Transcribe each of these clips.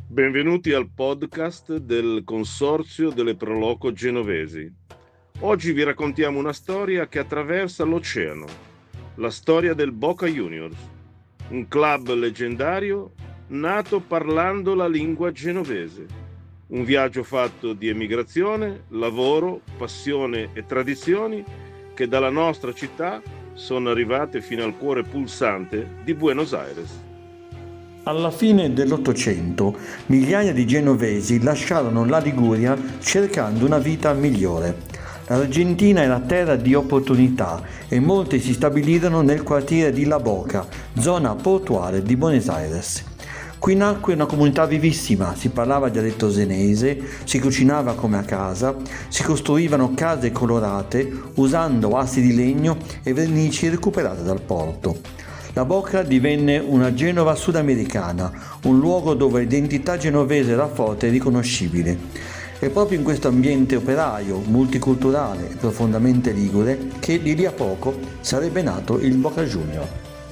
Benvenuti al podcast del Consorzio delle Pro Loco Genovesi. Oggi vi raccontiamo una storia che attraversa l'oceano, la storia del Boca Juniors, un club leggendario nato parlando la lingua genovese. Un viaggio fatto di emigrazione, lavoro, passione e tradizioni che dalla nostra città sono arrivate fino al cuore pulsante di Buenos Aires. Alla fine dell'Ottocento, migliaia di genovesi lasciarono la Liguria cercando una vita migliore. L'Argentina è la terra di opportunità e molti si stabilirono nel quartiere di La Boca, zona portuale di Buenos Aires. Qui nacque una comunità vivissima, si parlava dialetto senese, si cucinava come a casa, si costruivano case colorate usando assi di legno e vernici recuperate dal porto. La Boca divenne una Genova sudamericana, un luogo dove l'identità genovese era forte e riconoscibile. È proprio in questo ambiente operaio, multiculturale e profondamente ligure che di lì a poco sarebbe nato il Boca Junior.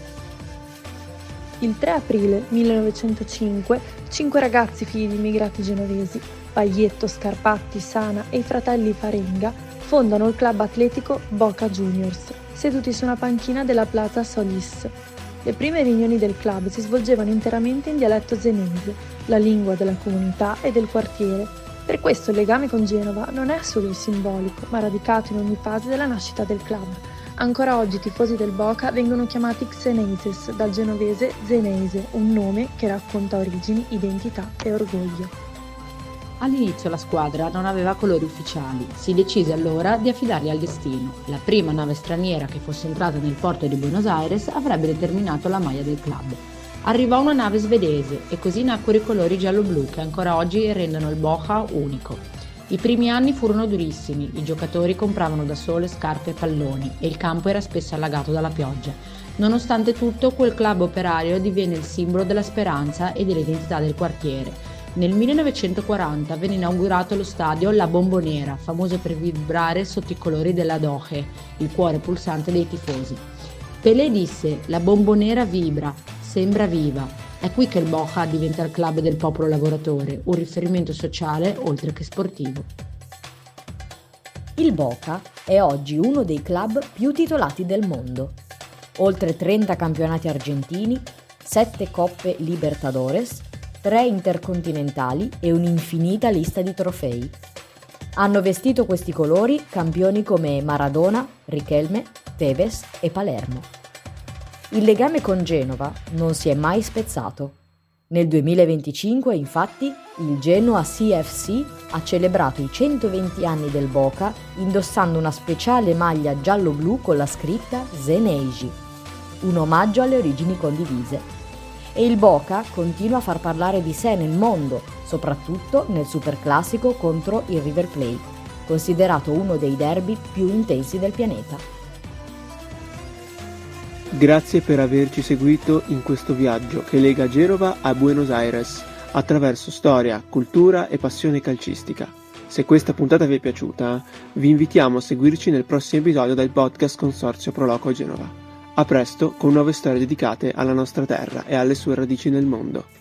Il 3 aprile 1905, 5 ragazzi figli di immigrati genovesi, Paglietto, Scarpatti, Sana e i fratelli Farenga, fondano il club atletico Boca Juniors, seduti su una panchina della Plaza Solis. Le prime riunioni del club si svolgevano interamente in dialetto senese, la lingua della comunità e del quartiere. Per questo il legame con Genova non è solo simbolico, ma radicato in ogni fase della nascita del club. Ancora oggi i tifosi del Boca vengono chiamati Xeneses, dal genovese Zenese, un nome che racconta origini, identità e orgoglio. All'inizio la squadra non aveva colori ufficiali, si decise allora di affidarli al destino. La prima nave straniera che fosse entrata nel porto di Buenos Aires avrebbe determinato la maglia del club. Arrivò una nave svedese e così nacquero i colori giallo-blu che ancora oggi rendono il Boca unico. I primi anni furono durissimi, i giocatori compravano da sole scarpe e palloni e il campo era spesso allagato dalla pioggia. Nonostante tutto, quel club operario divenne il simbolo della speranza e dell'identità del quartiere. Nel 1940 venne inaugurato lo stadio La Bombonera, famoso per vibrare sotto i colori della Doge, il cuore pulsante dei tifosi. Pelé disse: "La Bombonera vibra, sembra viva". È qui che il Boca diventa il club del popolo lavoratore, un riferimento sociale oltre che sportivo. Il Boca è oggi uno dei club più titolati del mondo. Oltre 30 campionati argentini, 7 Coppe Libertadores, 3 intercontinentali e un'infinita lista di trofei. Hanno vestito questi colori campioni come Maradona, Riquelme, Tevez e Palermo. Il legame con Genova non si è mai spezzato. Nel 2025, infatti, il Genoa CFC ha celebrato i 120 anni del Boca indossando una speciale maglia giallo-blu con la scritta Zenegi, un omaggio alle origini condivise. E il Boca continua a far parlare di sé nel mondo, soprattutto nel superclassico contro il River Plate, considerato uno dei derby più intensi del pianeta. Grazie per averci seguito in questo viaggio che lega Genova a Buenos Aires, attraverso storia, cultura e passione calcistica. Se questa puntata vi è piaciuta, vi invitiamo a seguirci nel prossimo episodio del podcast Consorzio Pro Loco Genova. A presto con nuove storie dedicate alla nostra terra e alle sue radici nel mondo.